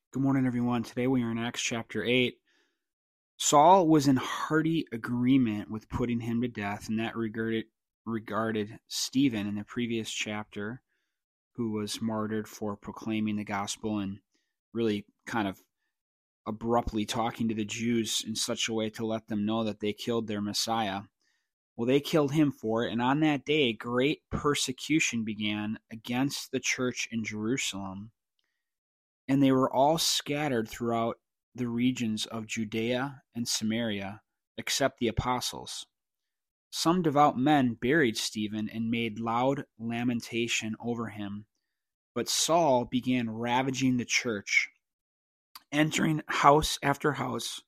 Good morning, everyone. Today we are in Acts chapter 8. Saul was in hearty agreement with putting him to death, and that regarded Stephen in the previous chapter, who was martyred for proclaiming the gospel and really kind of abruptly talking to the Jews in such a way to let them know that they killed their Messiah. Well, they killed him for it, and on that day, great persecution began against the church in Jerusalem. And they were all scattered throughout the regions of Judea and Samaria, except the apostles. Some devout men buried Stephen and made loud lamentation over him. But Saul began ravaging the church, entering house after house,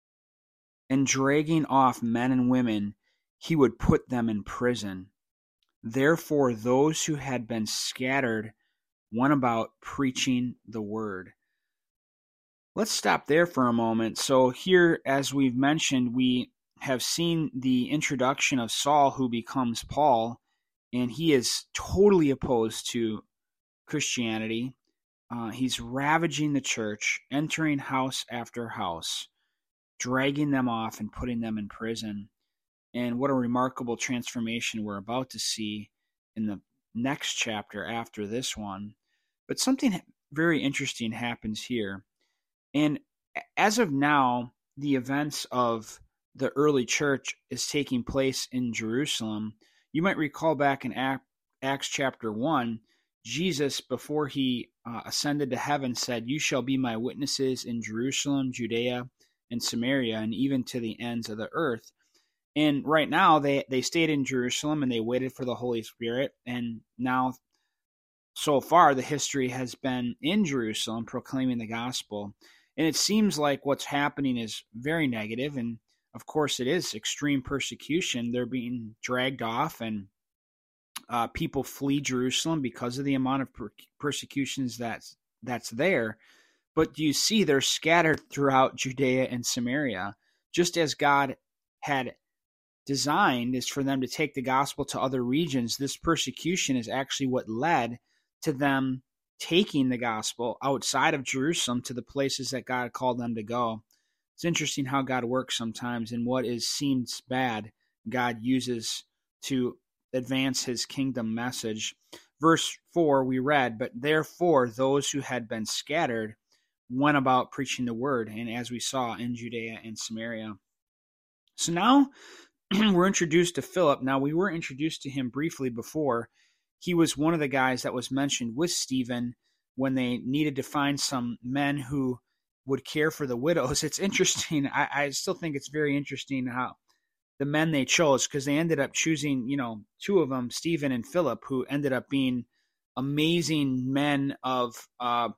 and dragging off men and women. He would put them in prison. Therefore, those who had been scattered went about preaching the word. Let's stop there for a moment. So here, as we've mentioned, we have seen the introduction of Saul, who becomes Paul, and he is totally opposed to Christianity. He's ravaging the church, entering house after house, dragging them off and putting them in prison. And what a remarkable transformation we're about to see in the next chapter after this one. But something very interesting happens here. And as of now, the events of the early church is taking place in Jerusalem. You might recall back in Acts chapter 1, Jesus, before he ascended to heaven, said, "You shall be my witnesses in Jerusalem, Judea, and Samaria, and even to the ends of the earth." And right now, they stayed in Jerusalem and they waited for the Holy Spirit. And now, so far, the history has been in Jerusalem proclaiming the gospel. And it seems like what's happening is very negative. And of course, it is extreme persecution. They're being dragged off, and people flee Jerusalem because of the amount of persecutions that's there. But you see, they're scattered throughout Judea and Samaria, just as God had designed is for them to take the gospel to other regions. This persecution is actually what led to them taking the gospel outside of Jerusalem to the places that God called them to go. It's interesting how God works sometimes, and what seems bad, God uses to advance his kingdom message. Verse 4, we read, "But therefore those who had been scattered went about preaching the word," and as we saw, in Judea and Samaria. So now we're introduced to Philip. Now, we were introduced to him briefly before. He was one of the guys that was mentioned with Stephen when they needed to find some men who would care for the widows. It's interesting. I still think it's very interesting how the men they chose, because they ended up choosing, two of them, Stephen and Philip, who ended up being amazing men of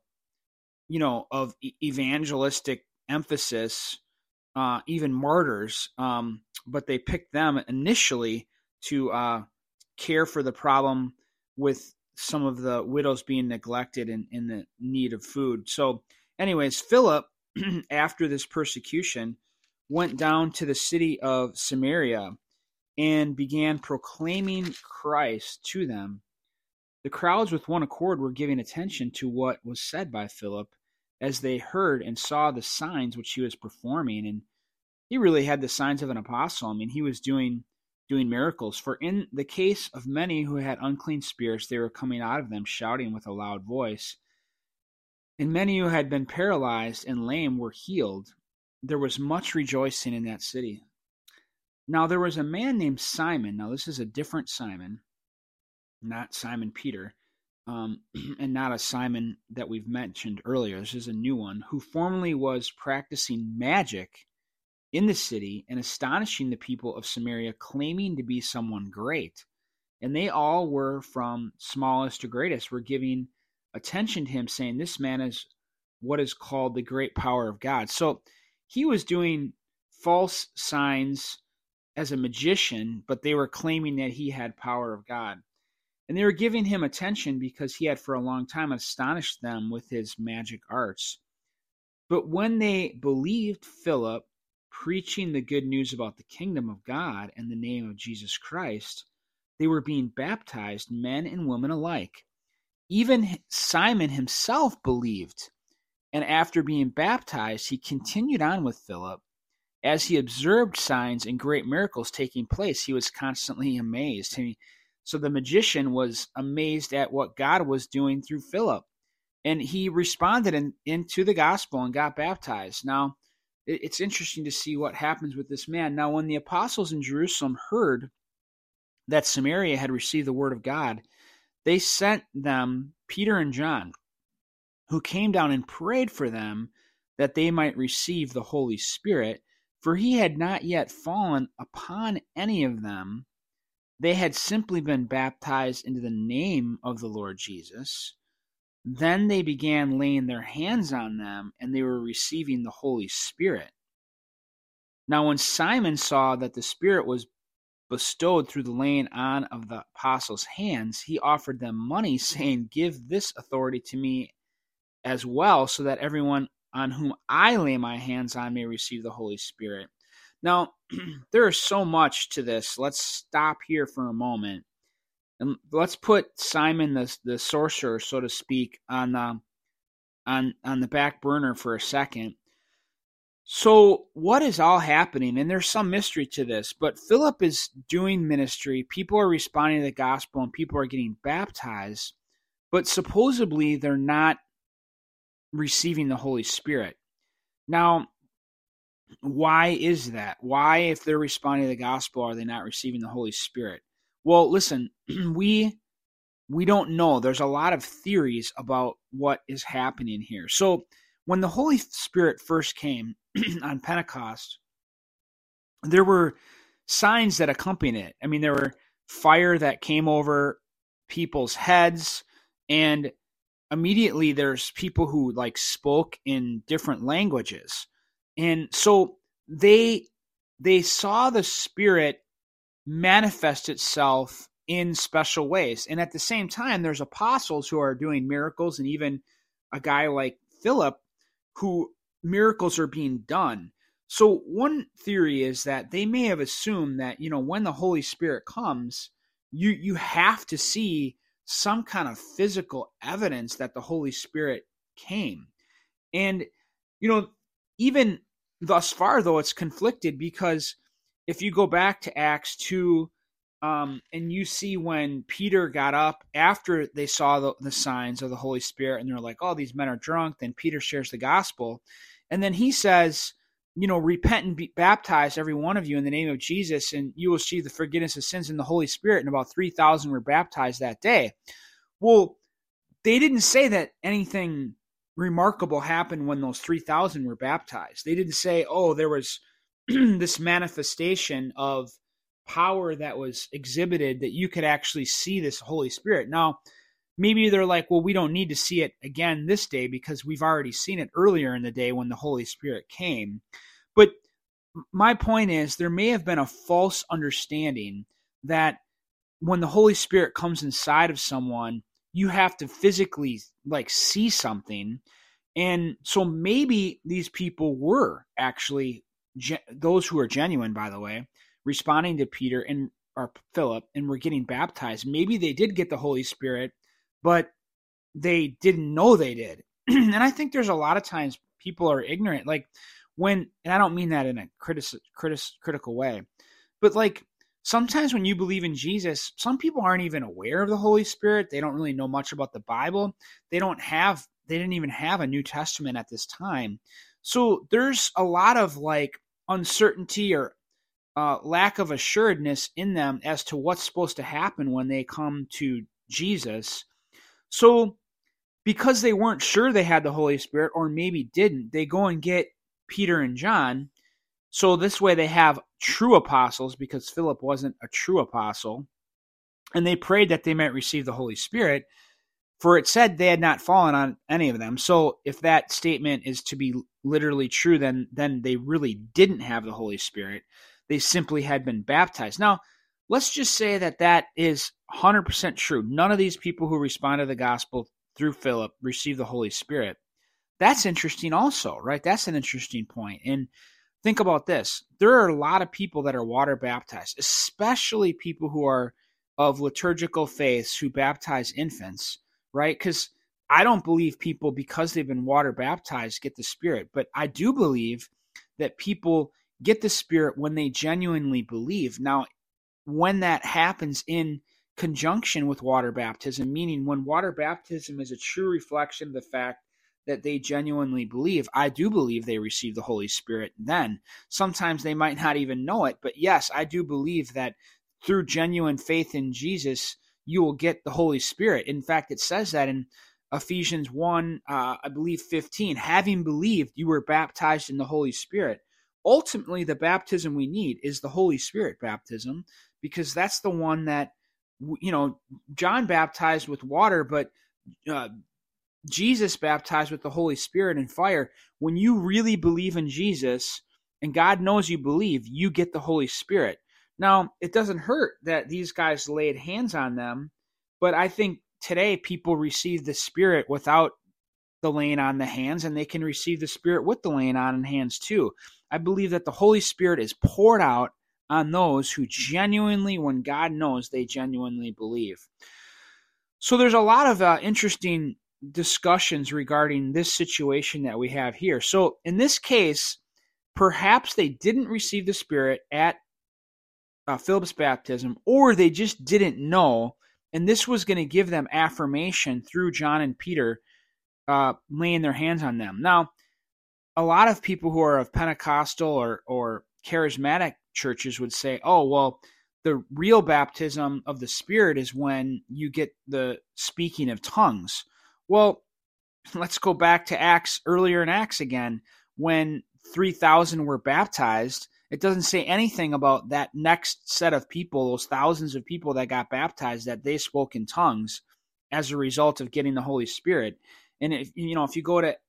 evangelistic emphasis, even martyrs. But they picked them initially to care for the problem with some of the widows being neglected and in the need of food. So anyways, Philip, after this persecution, went down to the city of Samaria and began proclaiming Christ to them. The crowds with one accord were giving attention to what was said by Philip as they heard and saw the signs which he was performing. And he really had the signs of an apostle. I mean, he was doing miracles. For in the case of many who had unclean spirits, they were coming out of them, shouting with a loud voice. And many who had been paralyzed and lame were healed. There was much rejoicing in that city. Now there was a man named Simon. Now this is a different Simon, not Simon Peter, and not a Simon that we've mentioned earlier. This is a new one, who formerly was practicing magic in the city and astonishing the people of Samaria, claiming to be someone great. And they all were, from smallest to greatest, were giving attention to him, saying, "This man is what is called the great power of God." So he was doing false signs as a magician, but they were claiming that he had power of God. And they were giving him attention because he had for a long time astonished them with his magic arts. But when they believed Philip preaching the good news about the kingdom of God and the name of Jesus Christ, they were being baptized, men and women alike. Even Simon himself believed, And after being baptized, he continued on with Philip. As he observed signs and great miracles taking place, he was constantly amazed. So the magician was amazed at what God was doing through Philip. And he responded into the gospel and got baptized. Now, it's interesting to see what happens with this man. Now, when the apostles in Jerusalem heard that Samaria had received the word of God, they sent them Peter and John, who came down and prayed for them that they might receive the Holy Spirit, for he had not yet fallen upon any of them. They had simply been baptized into the name of the Lord Jesus. Then they began laying their hands on them, and they were receiving the Holy Spirit. Now when Simon saw that the Spirit was bestowed through the laying on of the apostles' hands, he offered them money, saying, "Give this authority to me as well, so that everyone on whom I lay my hands on may receive the Holy Spirit." Now, there is so much to this. Let's stop here for a moment. And let's put Simon the sorcerer, so to speak, on the back burner for a second. So what is all happening? And there's some mystery to this, but Philip is doing ministry. People are responding to the gospel and people are getting baptized, but supposedly they're not receiving the Holy Spirit. Now, why is that? Why, if they're responding to the gospel, are they not receiving the Holy Spirit? Well, listen, we don't know. There's a lot of theories about what is happening here. So when the Holy Spirit first came on Pentecost, there were signs that accompanied it. I mean, there were fire that came over people's heads, and immediately there's people who like spoke in different languages. And so they saw the Spirit manifest itself in special ways. And at the same time, there's apostles who are doing miracles, and even a guy like Philip, who miracles are being done. So one theory is that they may have assumed that, when the Holy Spirit comes, you have to see some kind of physical evidence that the Holy Spirit came. And, even thus far, though, it's conflicted, because if you go back to Acts 2, and you see when Peter got up after they saw the signs of the Holy Spirit, and they're like, "Oh, these men are drunk," then Peter shares the gospel. And then he says, "Repent and be baptized, every one of you, in the name of Jesus, and you will receive the forgiveness of sins in the Holy Spirit." And about 3,000 were baptized that day. Well, they didn't say that anything remarkable happened when those 3,000 were baptized. They didn't say, "Oh, there was this manifestation of power that was exhibited that you could actually see this Holy Spirit." Now, maybe they're like, "Well, we don't need to see it again this day because we've already seen it earlier in the day when the Holy Spirit came." But my point is, there may have been a false understanding that when the Holy Spirit comes inside of someone, you have to physically see something. And so maybe these people were actually, those who are genuine, by the way, responding to Peter or Philip and were getting baptized. Maybe they did get the Holy Spirit, but they didn't know they did. And I think there's a lot of times people are ignorant. And I don't mean that in a critical way, but sometimes when you believe in Jesus, some people aren't even aware of the Holy Spirit. They don't really know much about the Bible. They didn't even have a New Testament at this time. So there's a lot of uncertainty or lack of assuredness in them as to what's supposed to happen when they come to Jesus. So because they weren't sure they had the Holy Spirit, or maybe didn't, they go and get Peter and John. So this way they have true apostles, because Philip wasn't a true apostle. And they prayed that they might receive the Holy Spirit, for it said they had not fallen on any of them. So if that statement is to be literally true, then they really didn't have the Holy Spirit. They simply had been baptized. Now, let's just say that is 100% true. None of these people who responded to the gospel through Philip received the Holy Spirit. That's interesting also, right? That's an interesting point. And think about this. There are a lot of people that are water baptized, especially people who are of liturgical faiths who baptize infants, right? Because I don't believe people, because they've been water baptized, get the Spirit. But I do believe that people get the Spirit when they genuinely believe. Now, when that happens in conjunction with water baptism, meaning when water baptism is a true reflection of the fact that they genuinely believe, I do believe they receive the Holy Spirit then. Sometimes they might not even know it, but yes, I do believe that through genuine faith in Jesus, you will get the Holy Spirit. In fact, it says that in Ephesians 1, I believe 15, having believed, you were baptized in the Holy Spirit. Ultimately, the baptism we need is the Holy Spirit baptism, because that's the one that, John baptized with water, but Jesus baptized with the Holy Spirit and fire. When you really believe in Jesus, and God knows you believe, you get the Holy Spirit. Now, it doesn't hurt that these guys laid hands on them, but I think today people receive the Spirit without the laying on the hands, and they can receive the Spirit with the laying on the hands too. I believe that the Holy Spirit is poured out on those who genuinely, when God knows, they genuinely believe. So there's a lot of interesting discussions regarding this situation that we have here. So in this case, perhaps they didn't receive the Spirit at Philip's baptism, or they just didn't know, and this was going to give them affirmation through John and Peter laying their hands on them. Now, a lot of people who are of Pentecostal or charismatic churches would say, oh, well, the real baptism of the Spirit is when you get the speaking of tongues. Well, let's go back to Acts, earlier in Acts again, when 3,000 were baptized. It doesn't say anything about that next set of people, those thousands of people that got baptized, that they spoke in tongues as a result of getting the Holy Spirit. And if you go to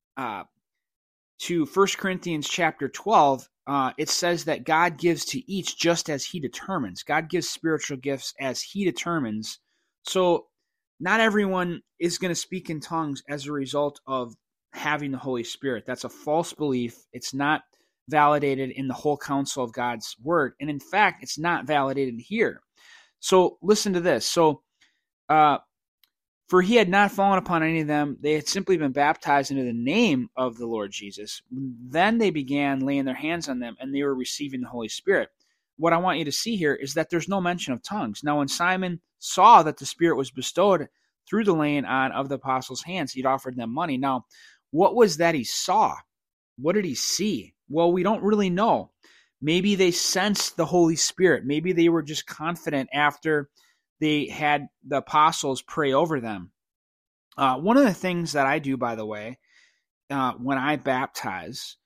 1 Corinthians chapter 12, it says that God gives to each just as he determines. God gives spiritual gifts as he determines. So not everyone is going to speak in tongues as a result of having the Holy Spirit. That's a false belief. It's not validated in the whole counsel of God's word. And in fact, it's not validated here. So listen to this. So, for he had not fallen upon any of them. They had simply been baptized into the name of the Lord Jesus. Then they began laying their hands on them, and they were receiving the Holy Spirit. What I want you to see here is that there's no mention of tongues. Now, when Simon saw that the Spirit was bestowed through the laying on of the apostles' hands, he'd offered them money. Now, what was that he saw? What did he see? Well, we don't really know. Maybe they sensed the Holy Spirit. Maybe they were just confident after they had the apostles pray over them. One of the things that I do, by the way, when I baptize,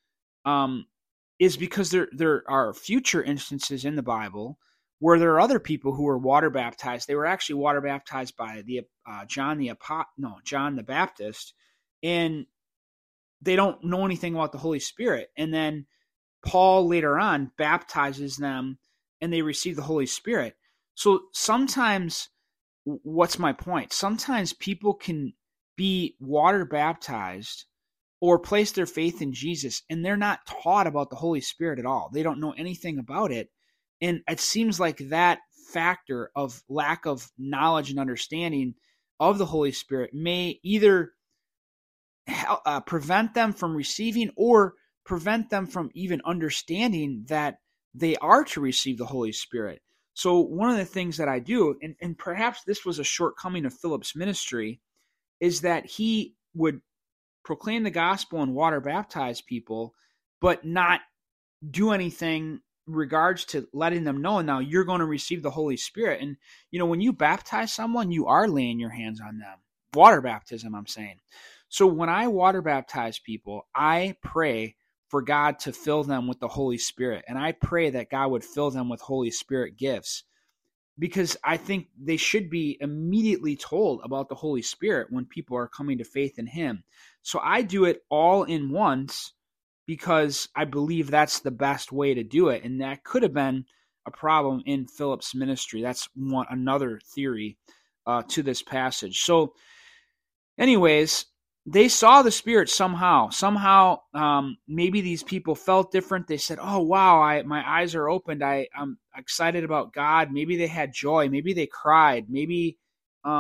is because there are future instances in the Bible where there are other people who were water baptized. They were actually water baptized by John the Baptist, and they don't know anything about the Holy Spirit. And then Paul later on baptizes them, and they receive the Holy Spirit. So sometimes, what's my point? Sometimes people can be water baptized or place their faith in Jesus, and they're not taught about the Holy Spirit at all. They don't know anything about it. And it seems like that factor of lack of knowledge and understanding of the Holy Spirit may either prevent them from receiving or prevent them from even understanding that they are to receive the Holy Spirit. So one of the things that I do, and perhaps this was a shortcoming of Philip's ministry, is that he would proclaim the gospel and water baptize people, but not do anything in regards to letting them know, now you're going to receive the Holy Spirit. And, when you baptize someone, you are laying your hands on them. Water baptism, I'm saying. So when I water baptize people, I pray for God to fill them with the Holy Spirit. And I pray that God would fill them with Holy Spirit gifts, because I think they should be immediately told about the Holy Spirit when people are coming to faith in him. So I do it all in once because I believe that's the best way to do it. And that could have been a problem in Philip's ministry. That's another theory to this passage. So anyways, they saw the Spirit somehow. Maybe these people felt different. They said, oh, wow, my eyes are opened. I'm excited about God. Maybe they had joy. Maybe they cried. Maybe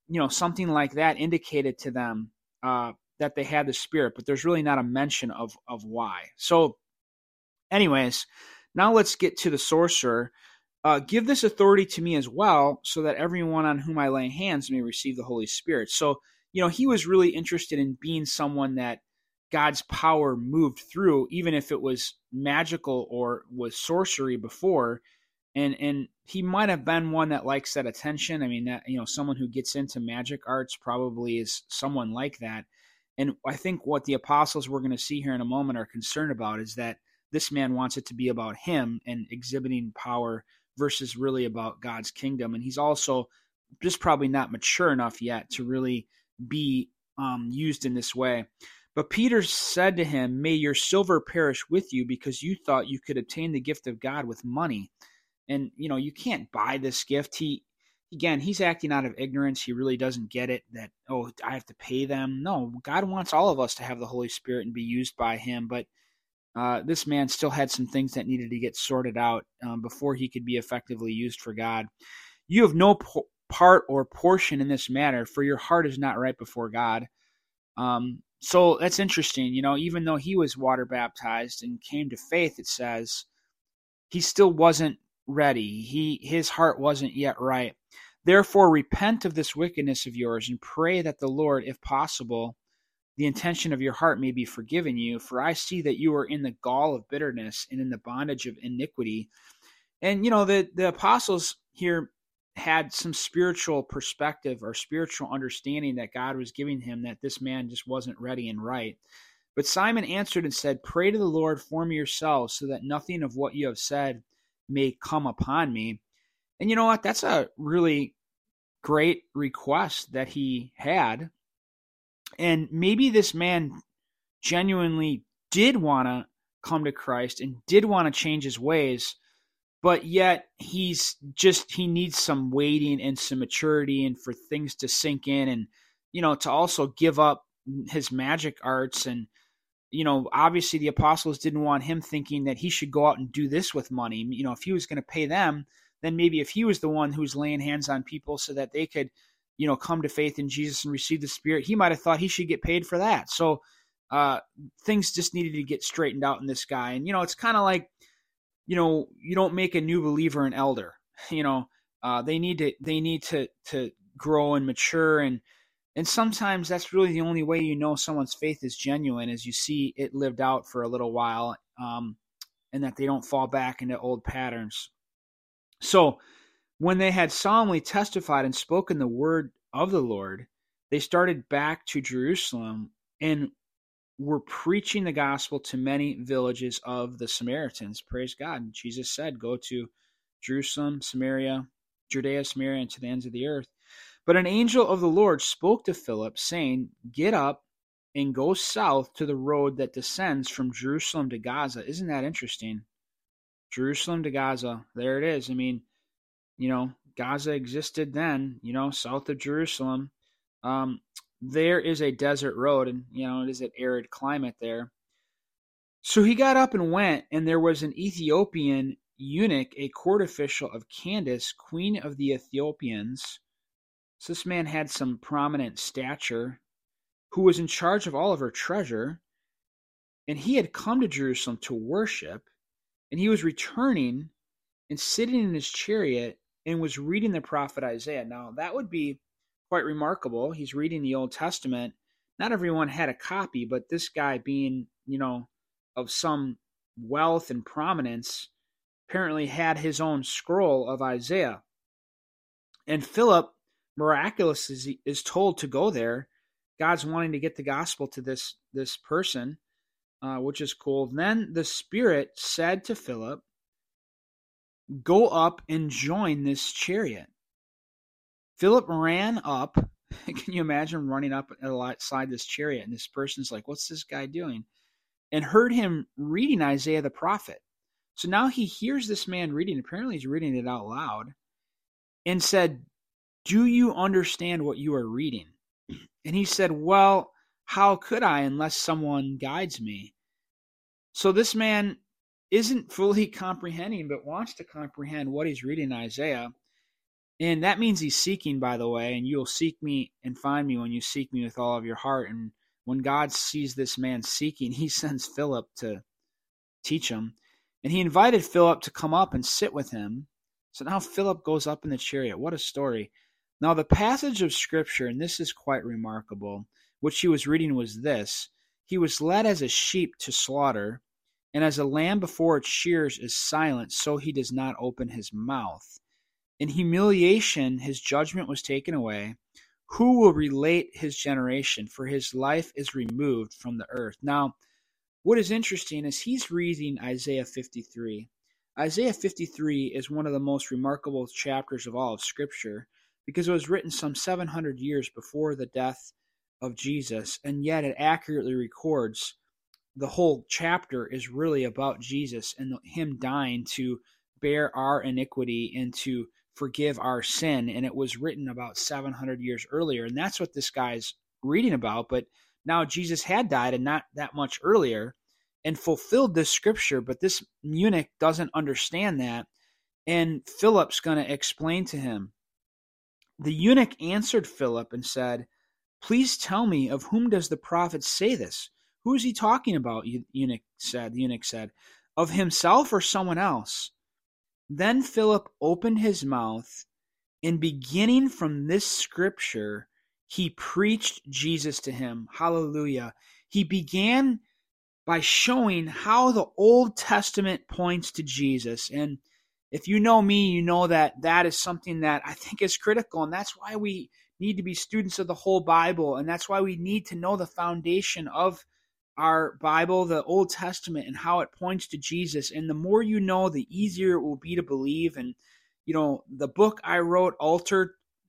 something like that indicated to them that they had the Spirit, but there's really not a mention of why. So anyways, now let's get to the sorcerer. Give this authority to me as well, so that everyone on whom I lay hands may receive the Holy Spirit. So, he was really interested in being someone that God's power moved through, even if it was magical or was sorcery before. And he might have been one that likes that attention. I mean, that someone who gets into magic arts probably is someone like that. And I think what the apostles we're going to see here in a moment are concerned about is that this man wants it to be about him and exhibiting power versus really about God's kingdom. And he's also just probably not mature enough yet to really be used in this way. But Peter said to him, "May your silver perish with you, because you thought you could obtain the gift of God with money." And, you can't buy this gift. He's acting out of ignorance. He really doesn't get it that, I have to pay them. No, God wants all of us to have the Holy Spirit and be used by him. But this man still had some things that needed to get sorted out before he could be effectively used for God. You have no part or portion in this matter, for your heart is not right before God. So that's interesting. Even though he was water baptized and came to faith, it says he still wasn't ready. His heart wasn't yet right. Therefore, repent of this wickedness of yours and pray that the Lord, if possible, the intention of your heart may be forgiven you. For I see that you are in the gall of bitterness and in the bondage of iniquity. And, the apostles here had some spiritual perspective or spiritual understanding that God was giving him, that this man just wasn't ready and right. But Simon answered and said, "Pray to the Lord for me yourselves, so that nothing of what you have said may come upon me." And you know what? That's a really great request that he had. And maybe this man genuinely did want to come to Christ and did want to change his ways, but yet he needs some waiting and some maturity and for things to sink in, and, to also give up his magic arts. And, obviously the apostles didn't want him thinking that he should go out and do this with money. If he was going to pay them, then maybe if he was the one who's laying hands on people so that they could, come to faith in Jesus and receive the Spirit, he might have thought he should get paid for that. So things just needed to get straightened out in this guy. And, it's kind of like, you don't make a new believer an elder. They need to grow and mature. And sometimes that's really the only way someone's faith is genuine, is you see it lived out for a little while, and that they don't fall back into old patterns. So when they had solemnly testified and spoken the word of the Lord, they started back to Jerusalem and were preaching the gospel to many villages of the Samaritans. Praise God. And Jesus said, "Go to Jerusalem, Samaria, Judea, Samaria, and to the ends of the earth." But an angel of the Lord spoke to Philip, saying, "Get up and go south to the road that descends from Jerusalem to Gaza." Isn't that interesting? Jerusalem to Gaza. There it is. I mean, Gaza existed then, south of Jerusalem. There is a desert road, and, it is an arid climate there. So he got up and went, and there was an Ethiopian eunuch, a court official of Candace, queen of the Ethiopians. So this man had some prominent stature, who was in charge of all of her treasure. And he had come to Jerusalem to worship, and he was returning and sitting in his chariot and was reading the prophet Isaiah. Now, that would be quite remarkable. He's reading the Old Testament. Not everyone had a copy, but this guy, being, of some wealth and prominence, apparently had his own scroll of Isaiah. And Philip, miraculously, is told to go there. God's wanting to get the gospel to this person, which is cool. Then the Spirit said to Philip, "Go up and join this chariot." Philip ran up. Can you imagine running up alongside this chariot? And this person's like, "What's this guy doing?" And heard him reading Isaiah the prophet. So now he hears this man reading. Apparently he's reading it out loud. And said, "Do you understand what you are reading?" And he said, "Well, how could I unless someone guides me?" So this man isn't fully comprehending, but wants to comprehend what he's reading in Isaiah. And that means he's seeking, by the way, and you'll seek me and find me when you seek me with all of your heart. And when God sees this man seeking, he sends Philip to teach him. And he invited Philip to come up and sit with him. So now Philip goes up in the chariot. What a story. Now the passage of Scripture, and this is quite remarkable, which he was reading was this: he was led as a sheep to slaughter, and as a lamb before its shears is silent, so he does not open his mouth. In humiliation, his judgment was taken away. Who will relate his generation? For his life is removed from the earth. Now, what is interesting is he's reading Isaiah 53. Isaiah 53 is one of the most remarkable chapters of all of Scripture because it was written some 700 years before the death of Jesus, and yet it accurately records the whole chapter is really about Jesus and him dying to bear our iniquity and to forgive our sin. And it was written about 700 years earlier. And that's what this guy's reading about. But now Jesus had died, and not that much earlier, and fulfilled this scripture. But this eunuch doesn't understand that. And Philip's going to explain to him. The eunuch answered Philip and said, "Please tell me, of whom does the prophet say this? Who is he talking about?" The eunuch said, "Of himself or someone else?" Then Philip opened his mouth, and beginning from this scripture, he preached Jesus to him. Hallelujah. He began by showing how the Old Testament points to Jesus. And if you know me, you know that that is something that I think is critical. And that's why we need to be students of the whole Bible. And that's why we need to know the foundation of our Bible, the Old Testament, and how it points to Jesus. And the more you know, the easier it will be to believe. And, the book I wrote, Altered,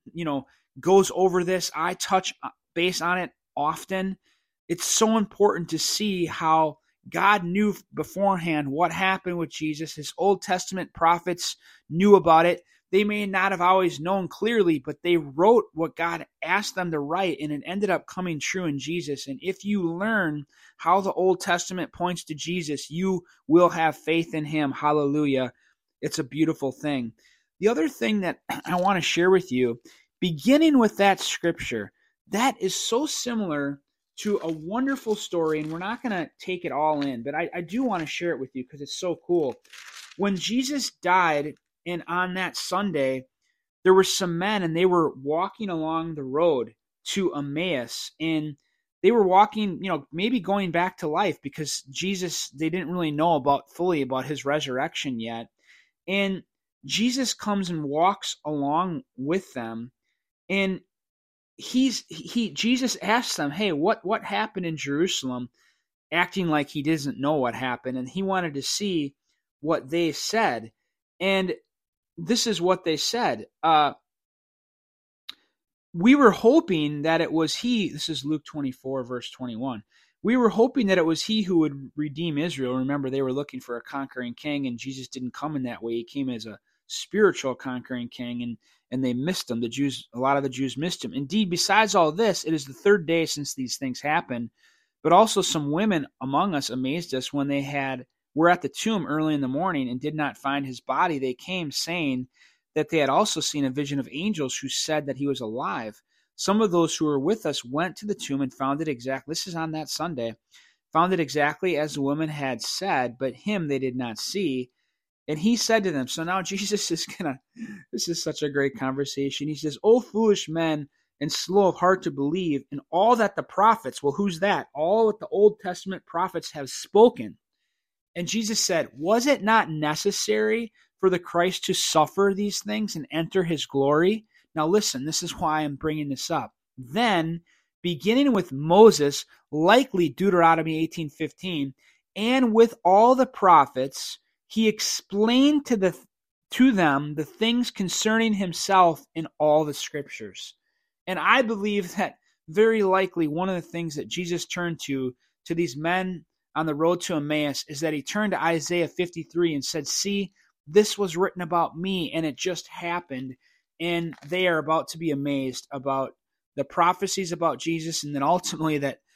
goes over this. I touch base on it often. It's so important to see how God knew beforehand what happened with Jesus. His Old Testament prophets knew about it. They may not have always known clearly, but they wrote what God asked them to write, and it ended up coming true in Jesus. And if you learn how the Old Testament points to Jesus, you will have faith in him. Hallelujah. It's a beautiful thing. The other thing that I want to share with you, beginning with that scripture, that is so similar to a wonderful story, and we're not going to take it all in, but I do want to share it with you because it's so cool. When Jesus died, and on that Sunday, there were some men, and they were walking along the road to Emmaus, and they were walking, maybe going back to life, because Jesus, they didn't really know fully about his resurrection yet. And Jesus comes and walks along with them, and Jesus asks them, "Hey, what happened in Jerusalem?" Acting like he doesn't know what happened, and he wanted to see what they said. And this is what they said. We were hoping that it was he. This is Luke 24, verse 21. We were hoping that it was he who would redeem Israel. Remember, they were looking for a conquering king, and Jesus didn't come in that way. He came as a spiritual conquering king, and they missed him. A lot of the Jews missed him. Indeed, besides all this, it is the third day since these things happened. But also some women among us amazed us when they were at the tomb early in the morning and did not find his body. They came saying that they had also seen a vision of angels who said that he was alive. Some of those who were with us went to the tomb and found it exactly, this is on that Sunday, found it exactly as the woman had said, but him they did not see. And he said to them, so now Jesus is this is such a great conversation. He says, "O foolish men and slow of heart to believe in all that the prophets," well, who's that? All what the Old Testament prophets have spoken. And Jesus said, "Was it not necessary for the Christ to suffer these things and enter his glory?" Now listen, this is why I'm bringing this up. Then, beginning with Moses, likely Deuteronomy 18:15, and with all the prophets, he explained to them the things concerning himself in all the scriptures. And I believe that very likely one of the things that Jesus turned to these men on the road to Emmaus is that he turned to Isaiah 53 and said, "See, this was written about me, and it just happened." And they are about to be amazed about the prophecies about Jesus, and then ultimately that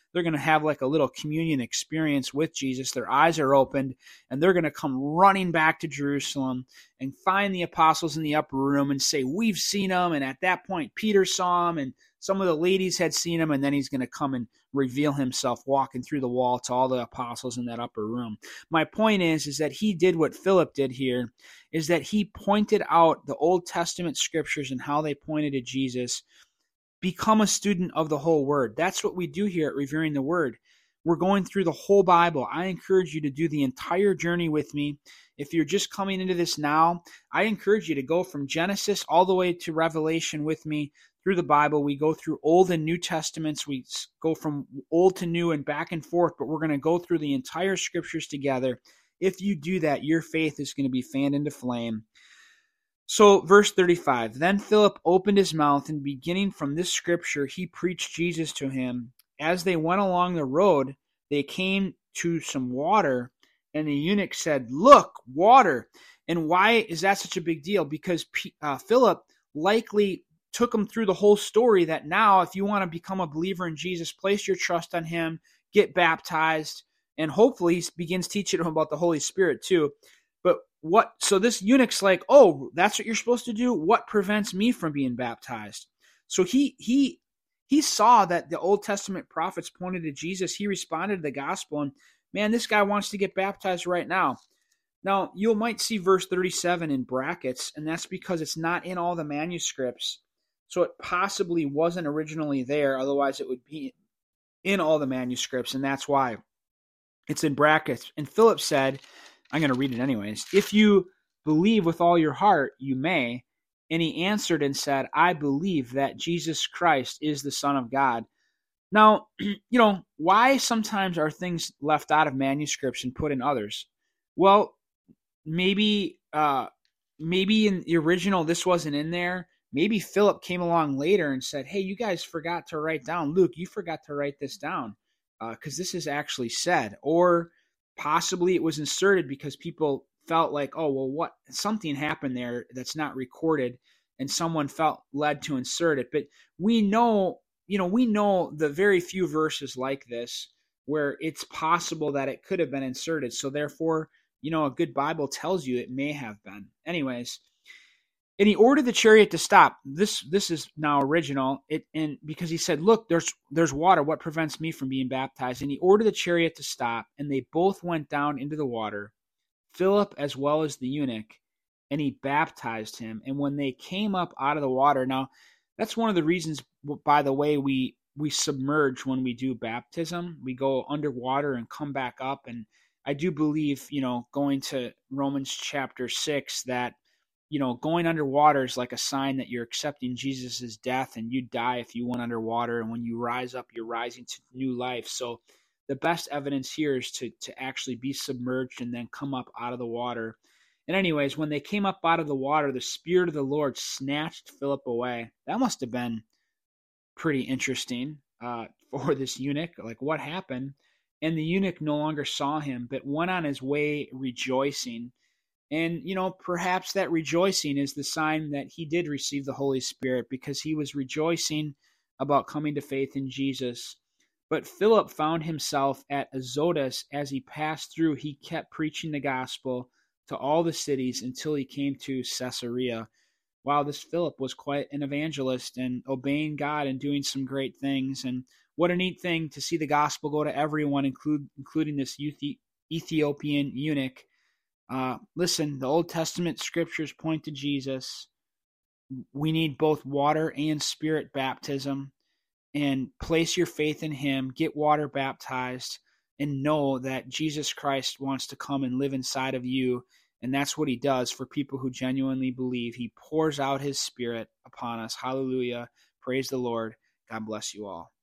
they're going to have like a little communion experience with Jesus. Their eyes are opened, and they're going to come running back to Jerusalem and find the apostles in the upper room and say, we've seen him. And at that point, Peter saw him, and some of the ladies had seen him, and then he's going to come and reveal himself walking through the wall to all the apostles in that upper room. My point is that he did what Philip did here, is that he pointed out the Old Testament scriptures and how they pointed to Jesus. Become a student of the whole Word. That's what we do here at Revering the Word. We're going through the whole Bible. I encourage you to do the entire journey with me. If you're just coming into this now, I encourage you to go from Genesis all the way to Revelation with me through the Bible. We go through Old and New Testaments. We go from Old to New and back and forth, but we're going to go through the entire scriptures together. If you do that, your faith is going to be fanned into flame. So, verse 35, then Philip opened his mouth, and beginning from this scripture, he preached Jesus to him. As they went along the road, they came to some water, and the eunuch said, look, water. And why is that such a big deal? Because Philip likely took him through the whole story that now, if you want to become a believer in Jesus, place your trust on him, get baptized, and hopefully he begins teaching him about the Holy Spirit too. But so this eunuch's like, oh, that's what you're supposed to do? What prevents me from being baptized? So he saw that the Old Testament prophets pointed to Jesus. He responded to the gospel, and man, this guy wants to get baptized right now. Now, you might see verse 37 in brackets, and that's because it's not in all the manuscripts. So it possibly wasn't originally there. Otherwise, it would be in all the manuscripts, and that's why it's in brackets. And Philip said, I'm going to read it anyways. If you believe with all your heart, you may. And he answered and said, I believe that Jesus Christ is the Son of God. Now, why sometimes are things left out of manuscripts and put in others? Well, maybe in the original this wasn't in there. Maybe Philip came along later and said, hey, you guys forgot to write down. Luke, you forgot to write this down because this is actually said. Or possibly it was inserted because people felt like, oh, well, something happened there that's not recorded, and someone felt led to insert it. But we know the very few verses like this where it's possible that it could have been inserted. So therefore, a good Bible tells you it may have been. Anyways, and he ordered the chariot to stop. This is now original. And because he said, look, there's water. What prevents me from being baptized? And he ordered the chariot to stop, and they both went down into the water, Philip as well as the eunuch, and he baptized him. And when they came up out of the water, now that's one of the reasons, by the way, we submerge when we do baptism. We go underwater and come back up. And I do believe, going to Romans chapter 6, that going underwater is like a sign that you're accepting Jesus' death, and you die if you went underwater. And when you rise up, you're rising to new life. So the best evidence here is to actually be submerged and then come up out of the water. And anyways, when they came up out of the water, the Spirit of the Lord snatched Philip away. That must have been pretty interesting for this eunuch. Like, what happened? And the eunuch no longer saw him, but went on his way rejoicing. And, perhaps that rejoicing is the sign that he did receive the Holy Spirit, because he was rejoicing about coming to faith in Jesus. But Philip found himself at Azotus. As he passed through, he kept preaching the gospel to all the cities until he came to Caesarea. Wow, this Philip was quite an evangelist and obeying God and doing some great things. And what a neat thing to see the gospel go to everyone, including this Ethiopian eunuch. Listen, the Old Testament scriptures point to Jesus. We need both water and spirit baptism. And place your faith in him, get water baptized, and know that Jesus Christ wants to come and live inside of you. And that's what he does for people who genuinely believe. He pours out his Spirit upon us. Hallelujah. Praise the Lord. God bless you all.